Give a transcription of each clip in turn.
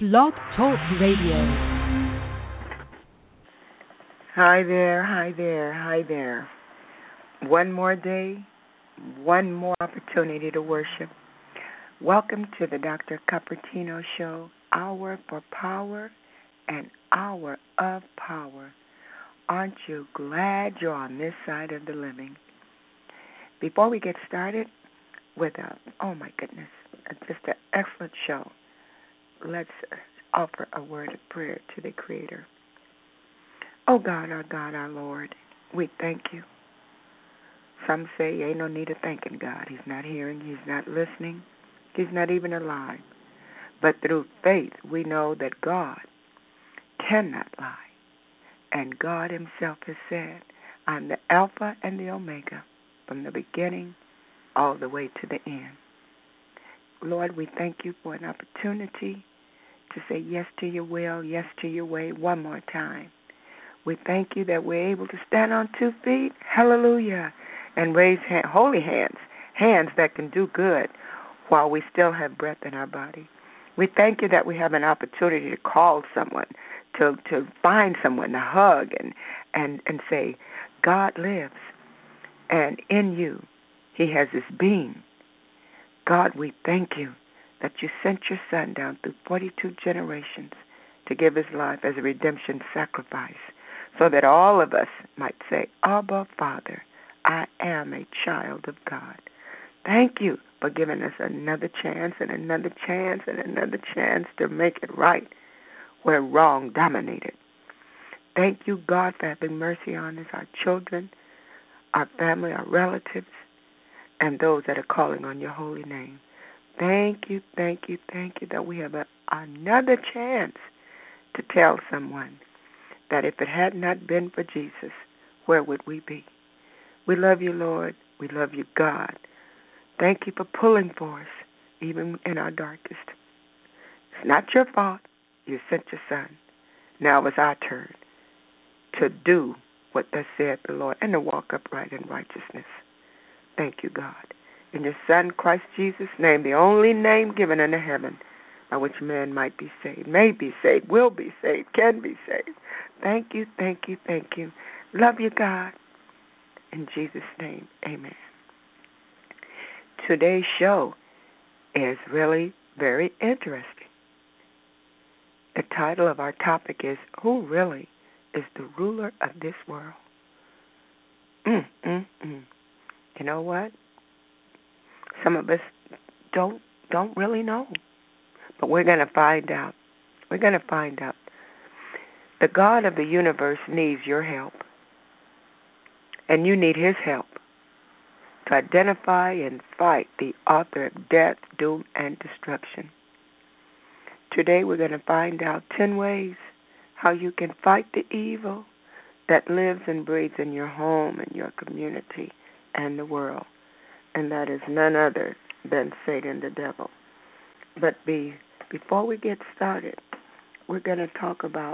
Blog Talk Radio. Hi there, hi there, hi there. One more day, one more opportunity to worship. Welcome to the Dr. Cupertino Show, Hour for Power and Hour of Power. Aren't you glad you're on this side of the living? Before we get started with just an excellent show, let's offer a word of prayer to the Creator. Oh God, our Lord, we thank you. Some say ain't no need of thanking God. He's not hearing, he's not listening, he's not even alive. But through faith, we know that God cannot lie. And God himself has said, I'm the Alpha and the Omega, from the beginning all the way to the end. Lord, we thank you for an opportunity to say yes to your will, yes to your way one more time. We thank you that we're able to stand on 2 feet, hallelujah, and raise holy hands, hands that can do good while we still have breath in our body. We thank you that we have an opportunity to call someone, to find someone to hug and say, God lives, and in you he has his being. God, we thank you that you sent your son down through 42 generations to give his life as a redemption sacrifice, so that all of us might say, Abba, Father, I am a child of God. Thank you for giving us another chance and another chance and another chance to make it right where wrong dominated. Thank you, God, for having mercy on us, our children, our family, our relatives, and those that are calling on your holy name. Thank you that we have another chance to tell someone that if it had not been for Jesus, where would we be? We love you, Lord. We love you, God. Thank you for pulling for us, even in our darkest. It's not your fault. You sent your son. Now it's our turn to do what thus saith the Lord and to walk upright in righteousness. Thank you, God. In your Son, Christ Jesus' name, the only name given under heaven by which man might be saved, may be saved, will be saved, can be saved. Thank you. Love you, God. In Jesus' name, amen. Today's show is really very interesting. The title of our topic is, Who Really is the Ruler of This World? You know what? Some of us don't really know. But we're going to find out. We're going to find out. The God of the universe needs your help. And you need his help to identify and fight the author of death, doom, and destruction. Today we're going to find out 10 ways how you can fight the evil that lives and breathes in your home and your community and the world. And that is none other than Satan the devil. But before we get started, we're going to talk about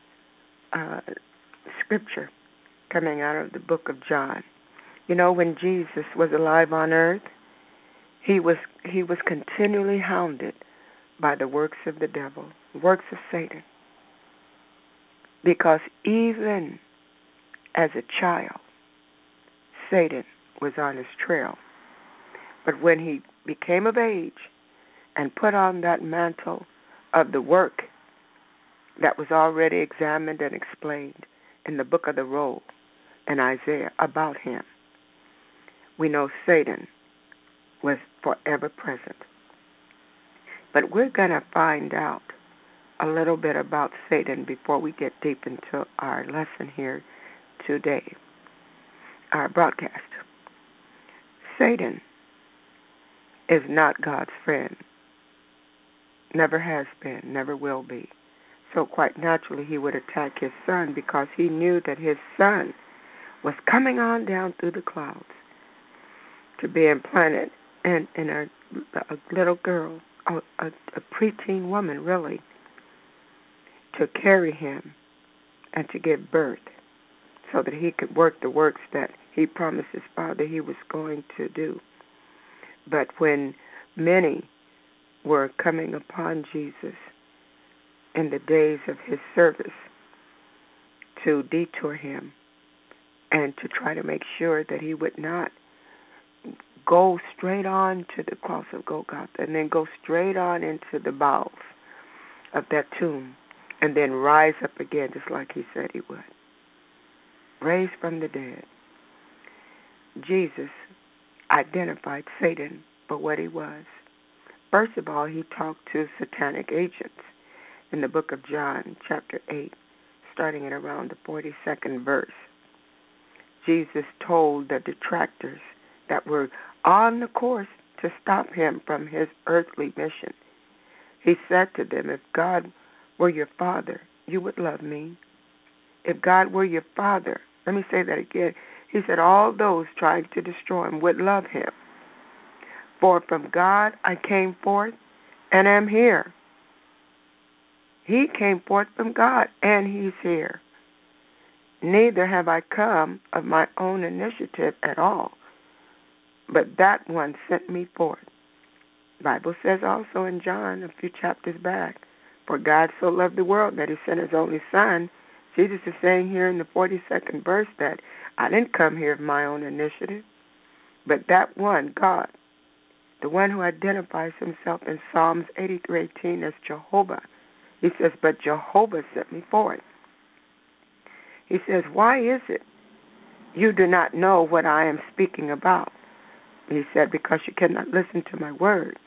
scripture coming out of the book of John. You know, when Jesus was alive on earth, he was continually hounded by the works of the devil, works of Satan. Because even as a child, Satan was on his trail. But when he became of age and put on that mantle of the work that was already examined and explained in the book of the roll in Isaiah about him, we know Satan was forever present. But we're going to find out a little bit about Satan before we get deep into our lesson here today, our broadcast. Satan is not God's friend. Never has been, never will be. So quite naturally he would attack his son because he knew that his son was coming on down through the clouds to be implanted in a little girl, a preteen woman really, to carry him and to give birth so that he could work the works that he promised his father he was going to do. But when many were coming upon Jesus in the days of his service to detour him and to try to make sure that he would not go straight on to the cross of Golgotha and then go straight on into the bowels of that tomb and then rise up again just like he said he would. Raised from the dead. Jesus identified Satan for what he was. First of all, he talked to satanic agents in the book of John, chapter 8, starting at around the 42nd verse. Jesus told the detractors that were on the course to stop him from his earthly mission. He said to them, if God were your Father, you would love me. If God were your Father, let me say that again. He said all those trying to destroy him would love him. For from God I came forth and am here. He came forth from God and he's here. Neither have I come of my own initiative at all, but that one sent me forth. The Bible says also in John, a few chapters back, for God so loved the world that he sent his only Son. Jesus is saying here in the 42nd verse that I didn't come here of my own initiative, but that one, God, the one who identifies himself in Psalms 83:18 as Jehovah, he says, but Jehovah sent me forth. He says, why is it you do not know what I am speaking about? He said, because you cannot listen to my word.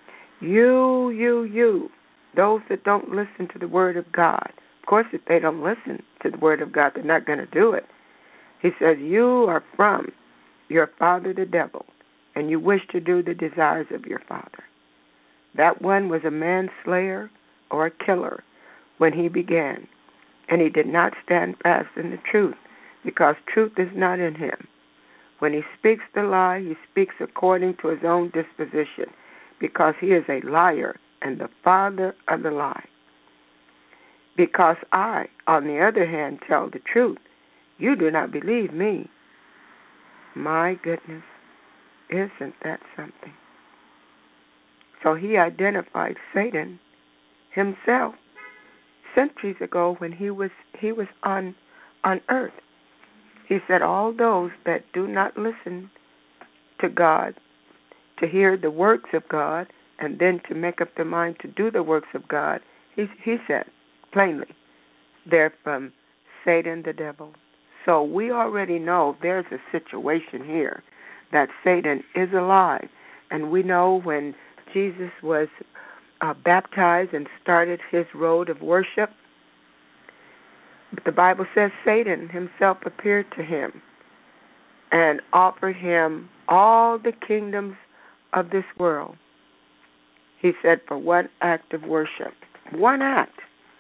You, those that don't listen to the word of God. Of course, if they don't listen to the word of God, they're not going to do it. He says, you are from your father the devil, and you wish to do the desires of your father. That one was a manslayer or a killer when he began, and he did not stand fast in the truth, because truth is not in him. When he speaks the lie, he speaks according to his own disposition, because he is a liar and the father of the lie. Because I, on the other hand, tell the truth, you do not believe me. My goodness, isn't that something? So he identified Satan himself centuries ago when he was on earth. He said, all those that do not listen to God, to hear the works of God, and then to make up their mind to do the works of God, he said plainly, they're from Satan the devil. So we already know there's a situation here that Satan is alive. And we know when Jesus was baptized and started his road of worship, the Bible says Satan himself appeared to him and offered him all the kingdoms of this world. He said for one act of worship. One act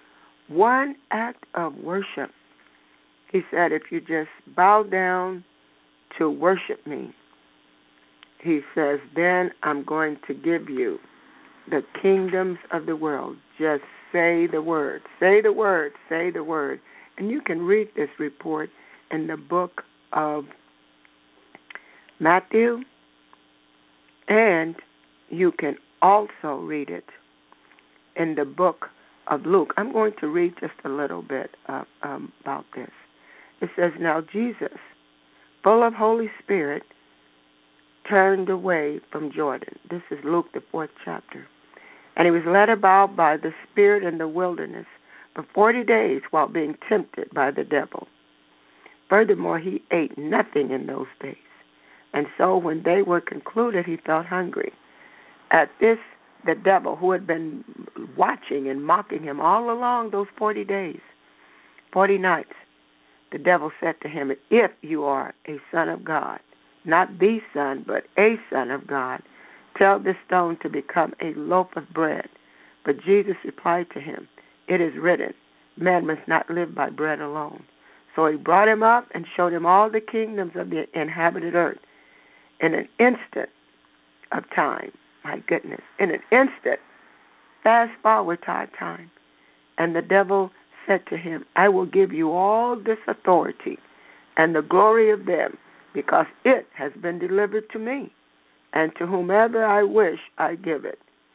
of worship. He said, if you just bow down to worship me, he says, then I'm going to give you the kingdoms of the world. Just say the word. Say the word. Say the word. And you can read this report in the book of Matthew, and you can also read it in the book of Luke. I'm going to read just a little bit about this. It says, now Jesus, full of Holy Spirit, turned away from Jordan. This is Luke, the 4th chapter. And he was led about by the Spirit in the wilderness for 40 days while being tempted by the devil. Furthermore, he ate nothing in those days. And so when they were concluded, he felt hungry. At this, the devil, who had been watching and mocking him all along those 40 days, 40 nights, the devil said to him, if you are a son of God, not the son, but a son of God, tell this stone to become a loaf of bread. But Jesus replied to him, it is written, man must not live by bread alone. So he brought him up and showed him all the kingdoms of the inhabited earth. In an instant of time, my goodness, in an instant, fast forward to our time. And the devil said to him, I will give you all this authority and the glory of them, because it has been delivered to me, and to whomever I wish I give it.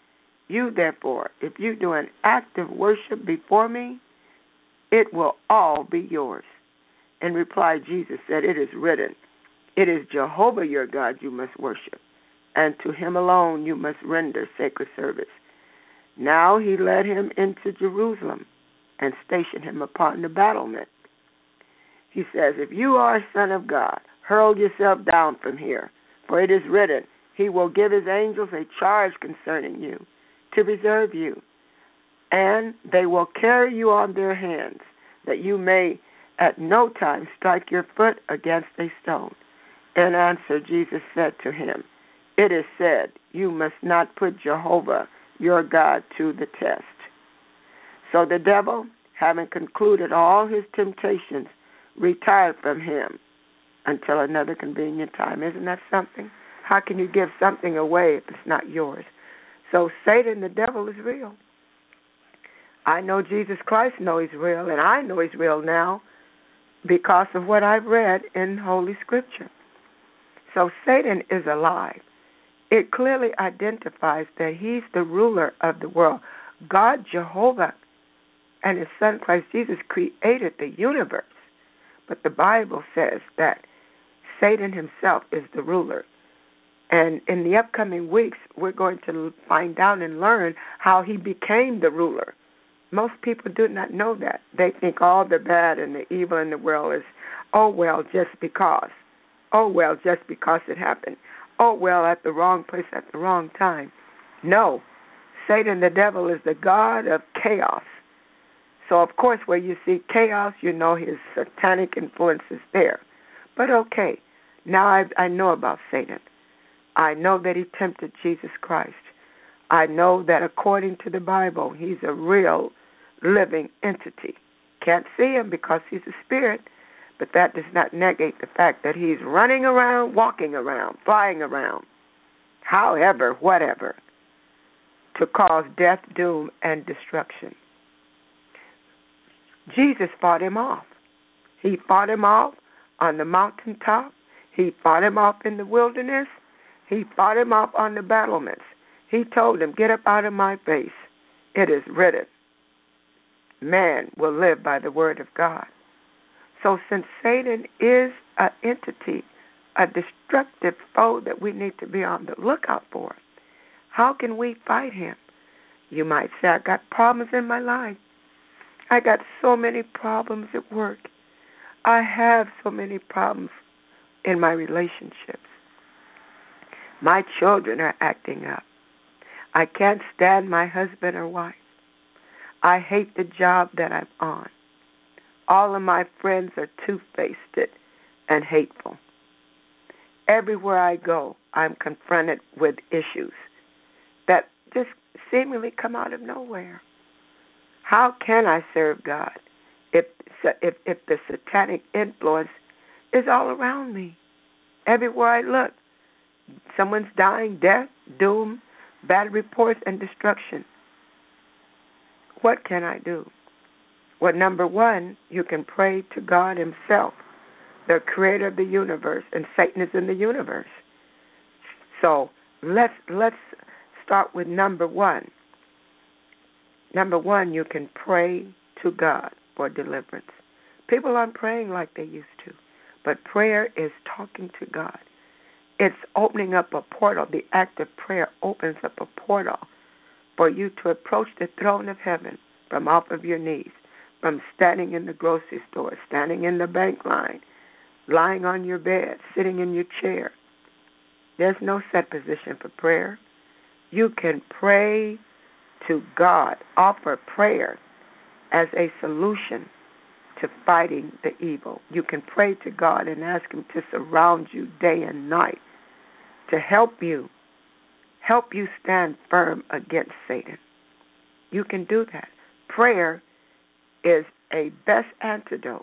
You, therefore, if you do an act of worship before me, it will all be yours. In reply, Jesus said, it is written, it is Jehovah your God you must worship, and to him alone you must render sacred service. Now he led him into Jerusalem and stationed him upon the battlement. He says, if you are a son of God, hurl yourself down from here, for it is written, he will give his angels a charge concerning you, to preserve you, and they will carry you on their hands, that you may at no time strike your foot against a stone. In answer, Jesus said to him, it is said, you must not put Jehovah your God to the test. So the devil, having concluded all his temptations, retired from him until another convenient time. Isn't that something? How can you give something away if it's not yours? So Satan, the devil, is real. I know Jesus Christ knows he's real, and I know he's real now because of what I've read in Holy Scripture. So Satan is alive. It clearly identifies that he's the ruler of the world. God, Jehovah, and his son Christ Jesus created the universe. But the Bible says that Satan himself is the ruler. And in the upcoming weeks, we're going to find out and learn how he became the ruler. Most people do not know that. They think all the bad and the evil in the world is, oh, well, just because. Oh, well, just because it happened. Oh, well, at the wrong place at the wrong time. No, Satan, the devil, is the god of chaos. So, of course, where you see chaos, you know his satanic influence is there. But okay, now I know about Satan. I know that he tempted Jesus Christ. I know that according to the Bible, he's a real living entity. Can't see him because he's a spirit, but that does not negate the fact that he's running around, walking around, flying around, however, whatever, to cause death, doom, and destruction. Jesus fought him off. He fought him off on the mountaintop. He fought him off in the wilderness. He fought him off on the battlements. He told him, get up out of my face. It is written, man will live by the word of God. So since Satan is an entity, a destructive foe that we need to be on the lookout for, how can we fight him? You might say, I got problems in my life. I got so many problems at work. I have so many problems in my relationships. My children are acting up. I can't stand my husband or wife. I hate the job that I'm on. All of my friends are two-faced and hateful. Everywhere I go, I'm confronted with issues that just seemingly come out of nowhere. How can I serve God if the satanic influence is all around me? Everywhere I look, someone's dying, death, doom, bad reports, and destruction. What can I do? Well, number one, you can pray to God himself, the creator of the universe, and Satan is in the universe. So let's start with number one. Number one, you can pray to God for deliverance. People aren't praying like they used to, but prayer is talking to God. It's opening up a portal. The act of prayer opens up a portal for you to approach the throne of heaven from off of your knees, from standing in the grocery store, standing in the bank line, lying on your bed, sitting in your chair. There's no set position for prayer. You can pray to God, offer prayer as a solution to fighting the evil. You can pray to God and ask him to surround you day and night to help you stand firm against Satan. You can do that. Prayer is a best antidote.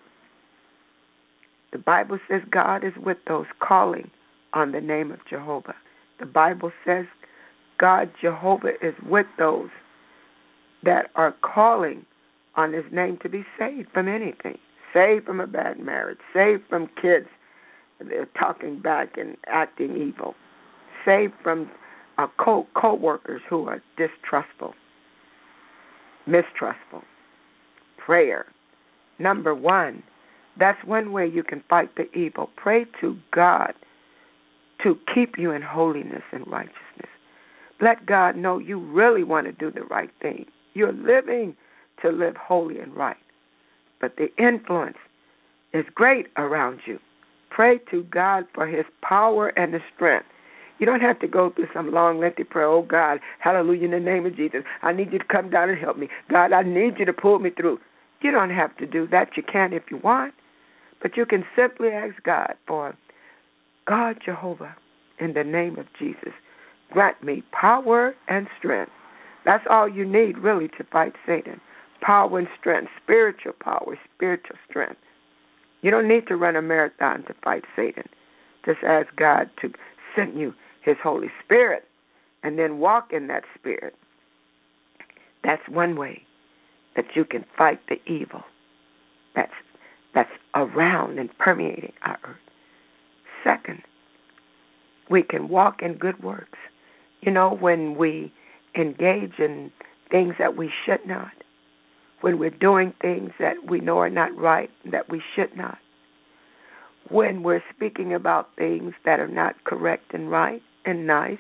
The Bible says God is with those calling on the name of Jehovah. The Bible says God, Jehovah, is with those that are calling on his name to be saved from anything. Saved from a bad marriage. Saved from kids that are talking back and acting evil. Saved from co-workers who are distrustful, mistrustful. Prayer. Number one, that's one way you can fight the evil. Pray to God to keep you in holiness and righteousness. Let God know you really want to do the right thing. You're living to live holy and right. But the influence is great around you. Pray to God for his power and his strength. You don't have to go through some long, lengthy prayer. Oh, God, hallelujah, in the name of Jesus. I need you to come down and help me. God, I need you to pull me through. You don't have to do that. You can if you want. But you can simply ask God for, God, Jehovah, in the name of Jesus, grant me power and strength. That's all you need, really, to fight Satan. Power and strength, spiritual power, spiritual strength. You don't need to run a marathon to fight Satan. Just ask God to send you his Holy Spirit and then walk in that Spirit. That's one way that you can fight the evil that's around and permeating our earth. Second, we can walk in good works. You know, when we engage in things that we should not, when we're doing things that we know are not right, that we should not, when we're speaking about things that are not correct and right and nice,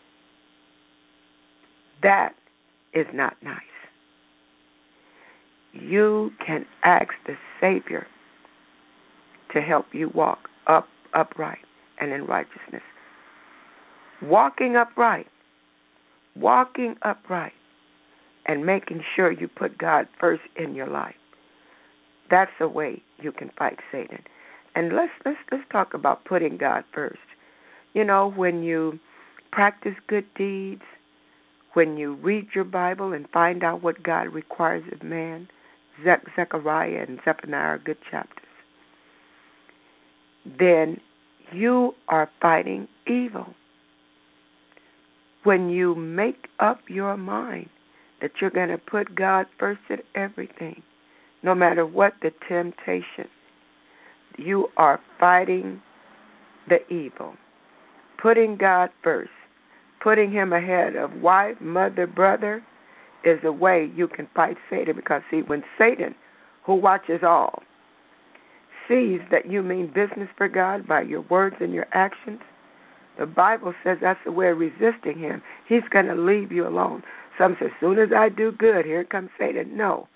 that is not nice. You can ask the Savior to help you walk upright and in righteousness. Walking upright, and making sure you put God first in your life. That's a way you can fight Satan. And let's talk about putting God first. You know, when you practice good deeds, when you read your Bible and find out what God requires of man, Zechariah and Zephaniah are good chapters, then you are fighting evil. When you make up your mind that you're going to put God first in everything, no matter what the temptation, you are fighting the evil. Putting God first, putting him ahead of wife, mother, brother, is a way you can fight Satan. Because, see, when Satan, who watches all, sees that you mean business for God by your words and your actions, the Bible says that's the way of resisting him. He's going to leave you alone. Some say, as soon as I do good, here comes Satan. No.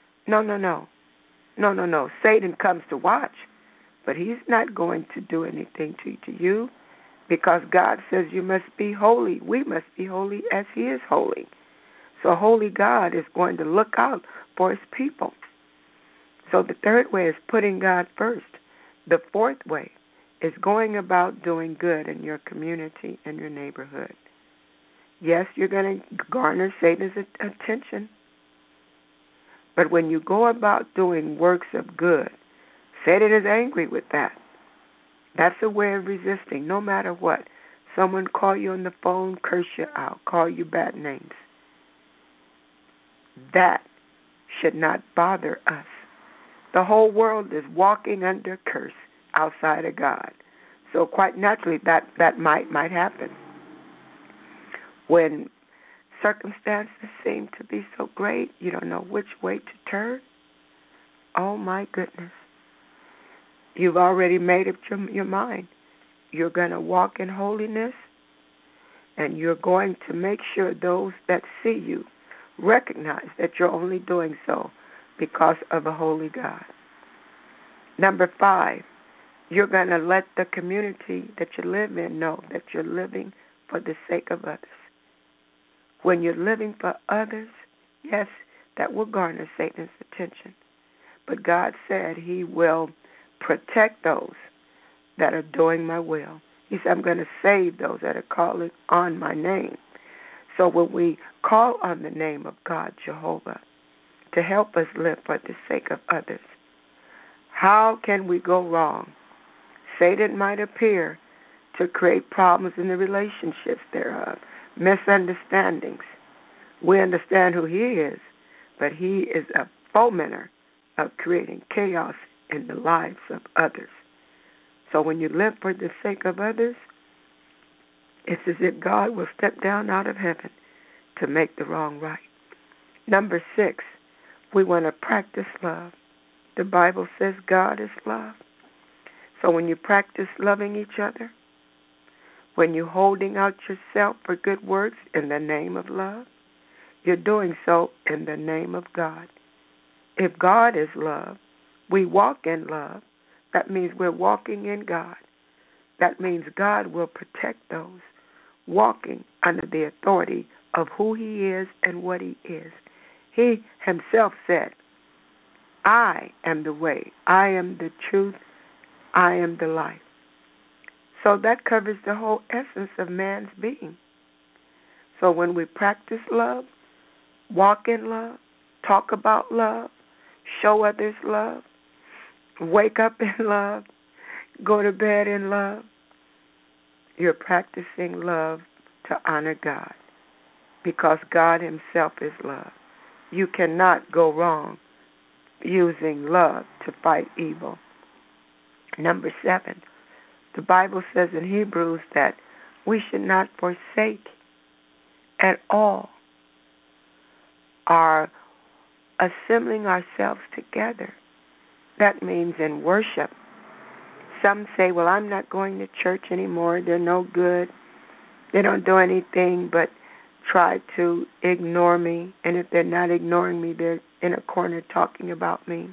Satan comes to watch, but he's not going to do anything to you, because God says you must be holy. We must be holy as he is holy. So holy God is going to look out for his people. So the third way is putting God first. The fourth way is going about doing good in your community and your neighborhood. Yes, you're going to garner Satan's attention. But when you go about doing works of good, Satan is angry with that. That's a way of resisting, no matter what. Someone call you on the phone, curse you out, call you bad names. That should not bother us. The whole world is walking under curse outside of God. So quite naturally that might happen. When circumstances seem to be so great, you don't know which way to turn. Oh, my goodness. You've already made up your mind. You're going to walk in holiness, and you're going to make sure those that see you recognize that you're only doing so because of a holy God. Number 5, you're going to let the community that you live in know that you're living for the sake of others. When you're living for others, yes, that will garner Satan's attention. But God said he will protect those that are doing my will. He said, I'm going to save those that are calling on my name. So when we call on the name of God, Jehovah, to help us live for the sake of others, how can we go wrong? Satan might appear to create problems in the relationships thereof, misunderstandings. We understand who he is, but he is a fomenter of creating chaos in the lives of others. So when you live for the sake of others, It's as if God will step down out of heaven to make the wrong right. Number 6, we want to practice love. The Bible says God is love. So when you practice loving each other, when you're holding out yourself for good works in the name of love, you're doing so in the name of God. If God is love, we walk in love. That means we're walking in God. That means God will protect those walking under the authority of who He is and what He is. He Himself said, I am the way, I am the truth, I am the life. So that covers the whole essence of man's being. So when we practice love, walk in love, talk about love, show others love, wake up in love, go to bed in love, you're practicing love to honor God, because God Himself is love. You cannot go wrong using love to fight evil. Number 7, the Bible says in Hebrews that we should not forsake at all our assembling ourselves together. That means in worship. Some say, well, I'm not going to church anymore. They're no good. They don't do anything but try to ignore me. And if they're not ignoring me, they're in a corner talking about me.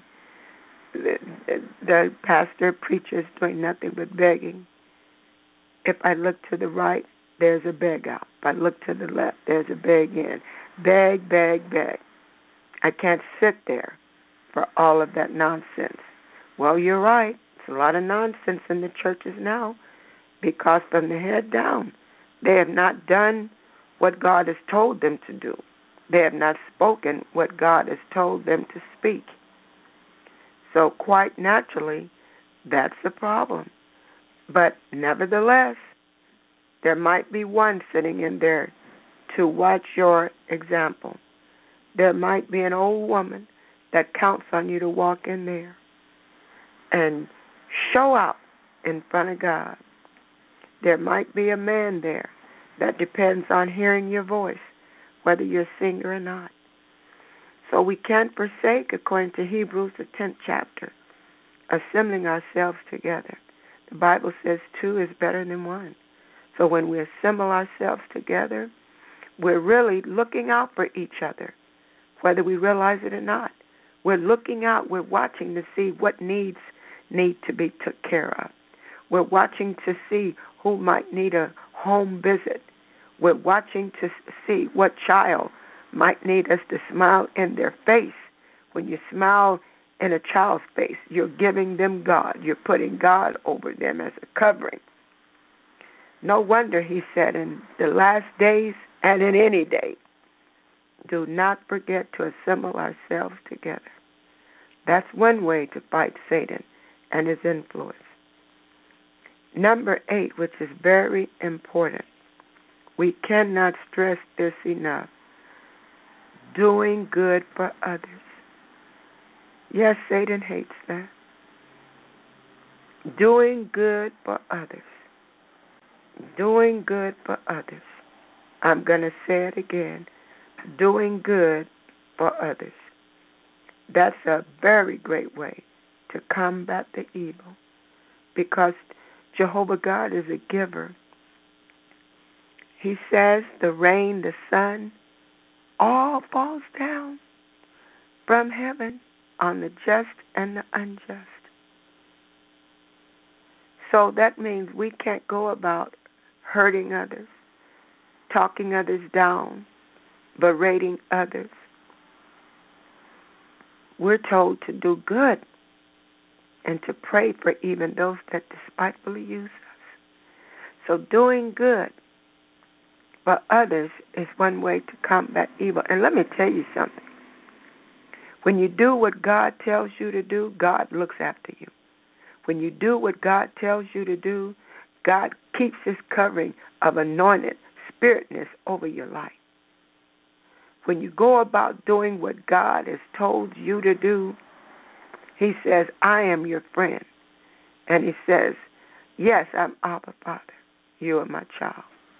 The pastor, preacher is doing nothing but begging. If I look to the right, there's a beg out. If I look to the left, there's a beg in. Beg, beg, beg. I can't sit there for all of that nonsense. Well, you're right. It's a lot of nonsense in the churches now, because from the head down, they have not done what God has told them to do. They have not spoken what God has told them to speak. So quite naturally, that's the problem. But nevertheless, there might be one sitting in there to watch your example. There might be an old woman that counts on you to walk in there and show out in front of God. There might be a man there that depends on hearing your voice, whether you're a singer or not. So we can't forsake, according to Hebrews, the 10th chapter, assembling ourselves together. The Bible says 2 is better than 1. So when we assemble ourselves together, we're really looking out for each other, whether we realize it or not. We're looking out, we're watching to see what needs need to be took care of. We're watching to see who might need a home visit. We're watching to see what child might need us to smile in their face. When you smile in a child's face, you're giving them God. You're putting God over them as a covering. No wonder He said in the last days and in any day, do not forget to assemble ourselves together. That's one way to fight Satan and his influence. Number 8, which is very important. We cannot stress this enough. Doing good for others. Yes, Satan hates that. Doing good for others. Doing good for others. I'm going to say it again. Doing good for others. That's a very great way to combat the evil, because Jehovah God is a giver. He says the rain, the sun, all falls down from heaven on the just and the unjust. So that means we can't go about hurting others, talking others down, berating others. We're told to do good and to pray for even those that despitefully use us. So doing good for others is one way to combat evil. And let me tell you something. When you do what God tells you to do, God looks after you. When you do what God tells you to do, God keeps His covering of anointed spiritness over your life. When you go about doing what God has told you to do, He says, I am your friend. And He says, yes, I'm Abba, Father. You are my child.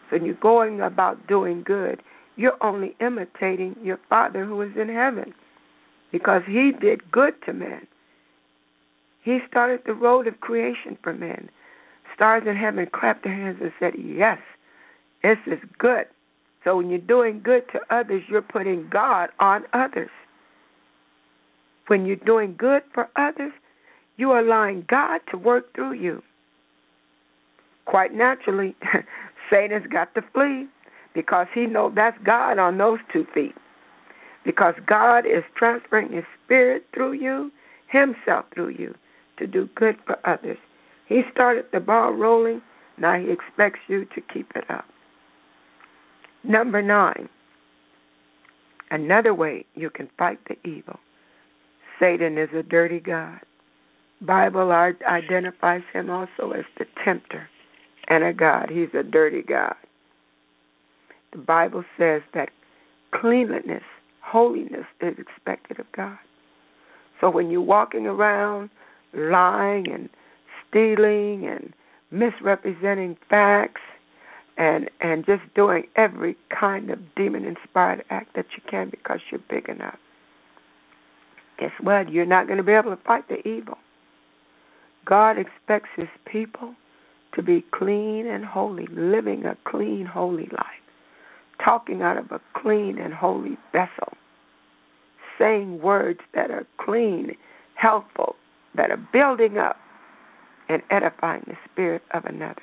So when you're going about doing good, you're only imitating your Father who is in heaven, because He did good to men. He started the road of creation for men. Stars in heaven clapped their hands and said, yes, this is good. So when you're doing good to others, you're putting God on others. When you're doing good for others, you are allowing God to work through you. Quite naturally, Satan's got to flee, because he knows that's God on those 2 feet. Because God is transferring His Spirit through you, Himself through you, to do good for others. He started the ball rolling. Now He expects you to keep it up. Number 9, another way you can fight the evil. Satan is a dirty god. Bible identifies him also as the tempter and a god. He's a dirty god. The Bible says that cleanliness, holiness is expected of God. So when you're walking around lying and stealing and misrepresenting facts and just doing every kind of demon-inspired act that you can because you're big enough, guess what? You're not going to be able to fight the evil. God expects His people to be clean and holy, living a clean, holy life, talking out of a clean and holy vessel, saying words that are clean, helpful, that are building up and edifying the spirit of another.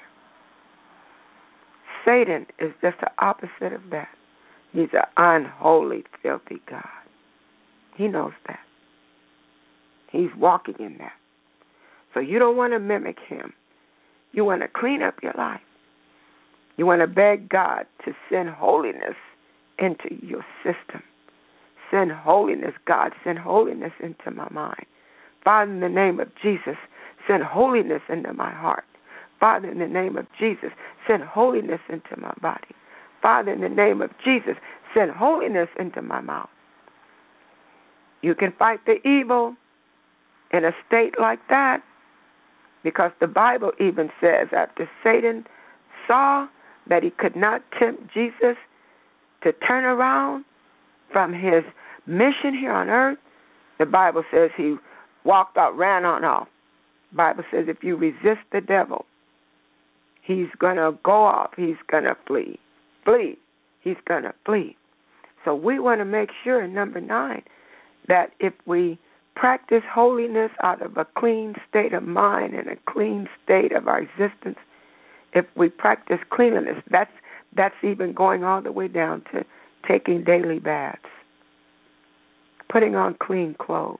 Satan is just the opposite of that. He's an unholy, filthy God. He knows that. He's walking in that. So you don't want to mimic him. You want to clean up your life. You want to beg God to send holiness into your system. Send holiness, God, send holiness into my mind. Father, in the name of Jesus, send holiness into my heart. Father, in the name of Jesus, send holiness into my body. Father, in the name of Jesus, send holiness into my mouth. You can fight the evil in a state like that, because the Bible even says after Satan saw that he could not tempt Jesus to turn around from his mission here on earth, the Bible says he walked out, ran on off. The Bible says if you resist the devil, he's going to go off. He's going to flee. Flee. He's going to flee. So we want to make sure, number 9, that if we practice holiness out of a clean state of mind and a clean state of our existence, if we practice cleanliness, that's even going all the way down to taking daily baths, putting on clean clothes,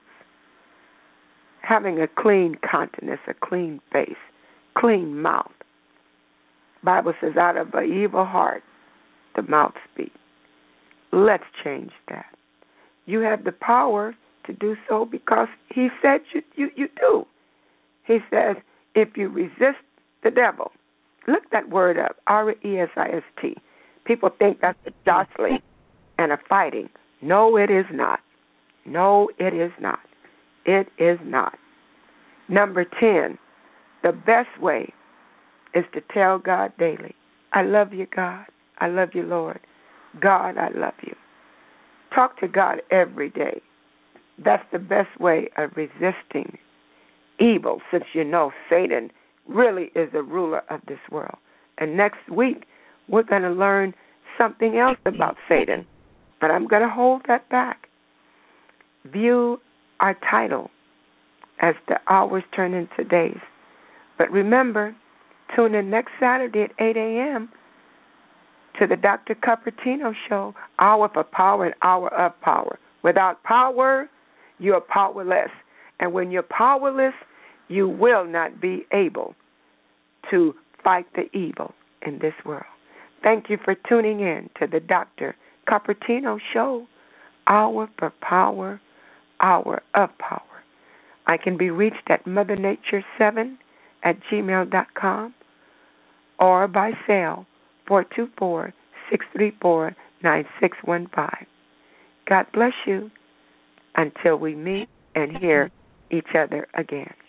having a clean countenance, a clean face, clean mouth. Bible says out of an evil heart, the mouth speaks. Let's change that. You have the power to do so because he said you do. He says, if you resist the devil, look that word up, R-E-S-I-S-T. People think that's a jostling and a fighting. No, it is not. No, it is not. It is not. Number 10, the best way is to tell God daily, I love you, God. I love you, Lord. God, I love you. Talk to God every day. That's the best way of resisting evil, since you know Satan really is the ruler of this world. And next week, we're going to learn something else about Satan. But I'm going to hold that back. View our title as the hours turn into days. But remember, tune in next Saturday at 8 a.m. to the Dr. Cupertino Show, Hour for Power and Hour of Power. Without power, you're powerless. And when you're powerless, you will not be able to fight the evil in this world. Thank you for tuning in to the Dr. Cupertino Show, Hour for Power, Hour of Power. I can be reached at mothernature7@gmail.com or by cell 424-634-9615. God bless you until we meet and hear each other again.